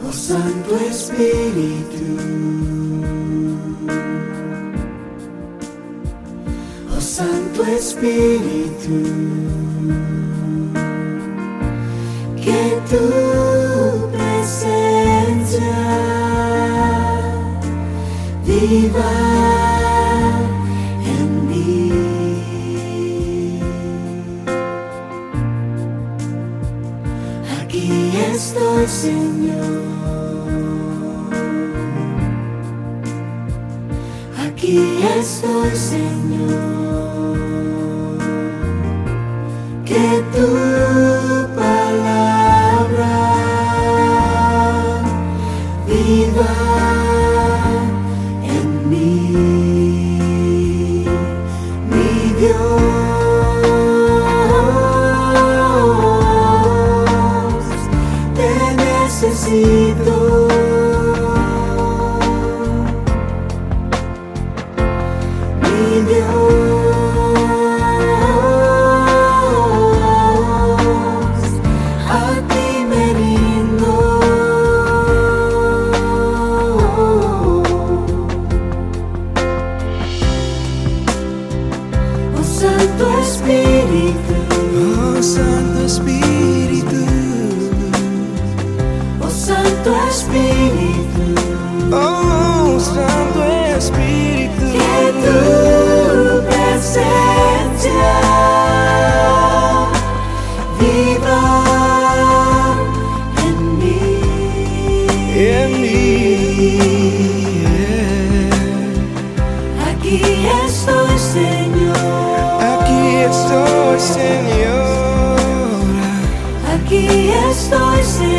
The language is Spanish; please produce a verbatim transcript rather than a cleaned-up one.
Oh Santo Espíritu, oh Santo Espíritu, que tu presencia viva en mí. Aquí estoy, Señor. Aquí estoy, Señor, que tu palabra viva en mí, mi Dios, te necesito. Dios, a ti me rindo. Oh Santo Espíritu, oh Santo Espíritu, oh Santo Espíritu, oh Santo Espíritu, que tu presencia viva en mí, en mí. Aquí estoy, Señor. Aquí estoy, Señor. Aquí estoy, Señor.